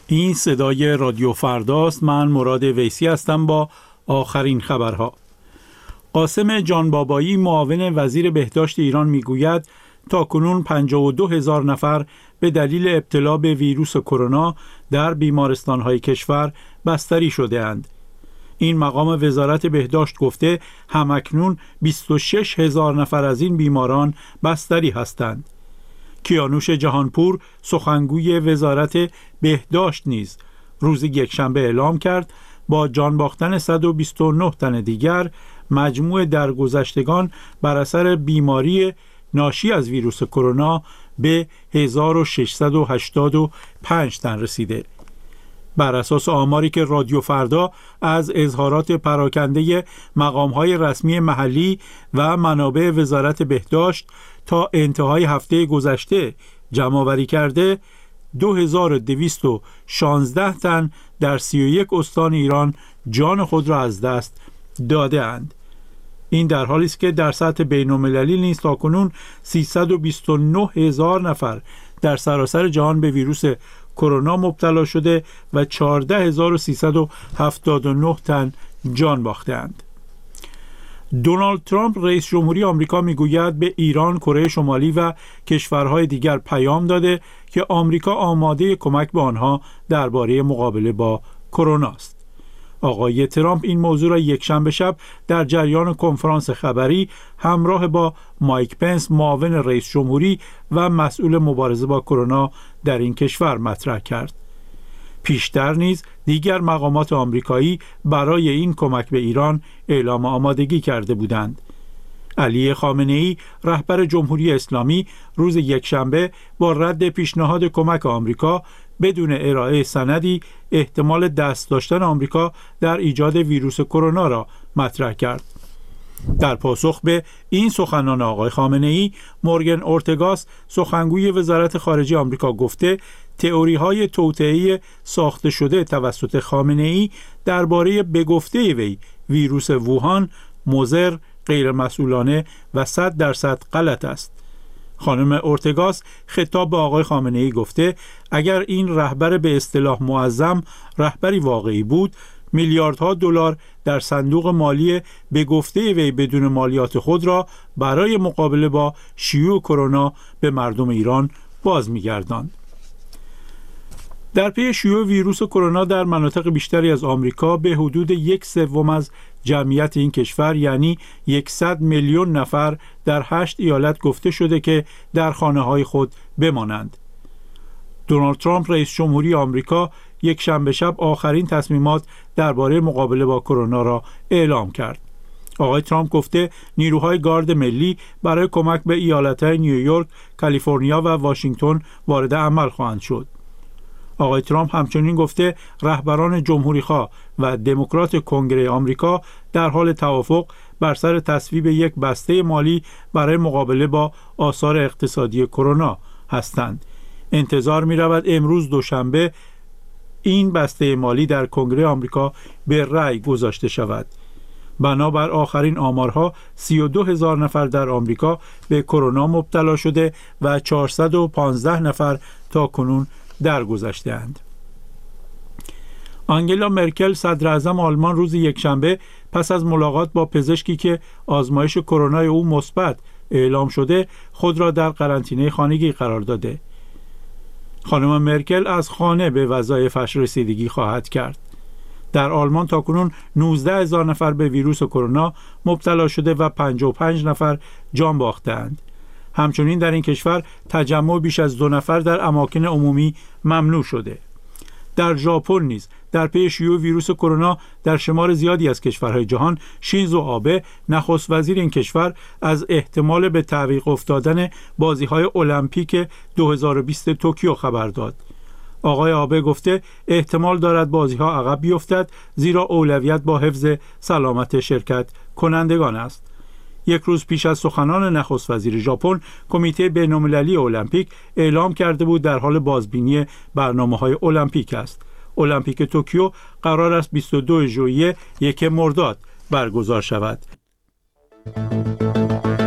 این صدای رادیو فرداست. من مراد ویسی هستم با آخرین خبرها. قاسم جانبابایی معاون وزیر بهداشت ایران میگوید تاکنون 52,000 نفر به دلیل ابتلا به ویروس کرونا در بیمارستان‌های کشور بستری شده‌اند. این مقام وزارت بهداشت گفته همکنون 26,000 نفر از این بیماران بستری هستند. کیانوش جهانپور سخنگوی وزارت بهداشت نیز روز یکشنبه اعلام کرد با جان باختن 129 تن دیگر مجموع درگذشتگان بر اثر بیماری ناشی از ویروس کرونا به 1685 تن رسیده. بر اساس آماری که رادیو فردا از اظهارات پراکنده مقام‌های رسمی محلی و منابع وزارت بهداشت تا انتهای هفته گذشته جمع‌آوری کرده، 2216 تن در 31 استان ایران جان خود را از دست داده اند. این در حالی است که در سطح بین‌المللی نیز تاکنون 329,000 نفر در سراسر جهان به ویروس کرونا مبتلا شده و 14,379 تن جان باخته‌اند. دونالد ترامپ رئیس جمهوری آمریکا میگوید به ایران، کره شمالی و کشورهای دیگر پیام داده که آمریکا آماده کمک به آنها درباره مقابله با کرونا است. آقای ترامپ این موضوع را یکشنبه شب در جریان کنفرانس خبری همراه با مایک پنس معاون رئیس جمهوری و مسئول مبارزه با کرونا در این کشور مطرح کرد. پیشتر نیز دیگر مقامات آمریکایی برای این کمک به ایران اعلام آمادگی کرده بودند. علی خامنه‌ای رهبر جمهوری اسلامی روز یکشنبه با رد پیشنهاد کمک آمریکا بدون ارائه سندی احتمال دست داشتن آمریکا در ایجاد ویروس کرونا را مطرح کرد. در پاسخ به این سخنان آقای خامنه‌ای، مورگن اورتگاس سخنگوی وزارت خارجه آمریکا گفته تئوری‌های توطئه‌ای ساخته شده توسط خامنه‌ای درباره به گفته وی ویروس ووهان مضر، غیرمسئولانه و 100% غلط است. خانم اورتگاس خطاب به آقای خامنه‌ای گفته اگر این رهبر به اصطلاح معظم رهبری واقعی بود، میلیاردها دلار در صندوق مالی به گفته وی بدون مالیات خود را برای مقابله با شیوع کرونا به مردم ایران باز می‌گرداند. در پی شیوع ویروس کرونا در مناطق بیشتری از آمریکا به حدود 1/3 از جمعیت این کشور یعنی 100 میلیون نفر در 8 ایالت گفته شده که در خانه‌های خود بمانند. دونالد ترامپ رئیس جمهوری آمریکا یک شنبه شب آخرین تصمیمات درباره مقابله با کرونا را اعلام کرد. آقای ترامپ گفته نیروهای گارد ملی برای کمک به ایالت‌های نیویورک، کالیفرنیا و واشنگتن وارد عمل خواهند شد. آقای ترامپ همچنین گفته رهبران جمهوری‌خواه و دموکرات کنگره آمریکا در حال توافق بر سر تصویب یک بسته مالی برای مقابله با آثار اقتصادی کرونا هستند. انتظار می‌رود امروز دوشنبه این بسته مالی در کنگره آمریکا به رأی گذاشته شود. بنابر آخرین آمارها 32,000 نفر در آمریکا به کرونا مبتلا شده و 415 نفر تا کنون درگذشته‌اند. آنگلا مرکل صدراعظم آلمان روز یکشنبه پس از ملاقات با پزشکی که آزمایش کرونا او مثبت اعلام شده خود را در قرنطینه خانگی قرار داده. خانم مرکل از خانه به وظایفش رسیدگی خواهد کرد. در آلمان تاکنون 19,000 نفر به ویروس کرونا مبتلا شده و 55 نفر جان باختند. همچنین در این کشور تجمع بیش از 2 نفر در اماکن عمومی ممنوع شده. در ژاپن نیز در پی شیوع ویروس کرونا در شمار زیادی از کشورهای جهان، شینزو آبه نخست وزیر این کشور از احتمال به تعویق افتادن بازی‌های المپیک 2020 توکیو خبر داد. آقای آبه گفته احتمال دارد بازی‌ها عقب بیفتد زیرا اولویت با حفظ سلامت شرکت کنندگان است. یک روز پیش از سخنان نخست وزیر ژاپن، کمیته بین‌المللی المپیک اعلام کرده بود در حال بازبینی برنامه‌های المپیک است. المپیک توکیو قرار است 22 ژوئیه 1 مرداد برگزار شود.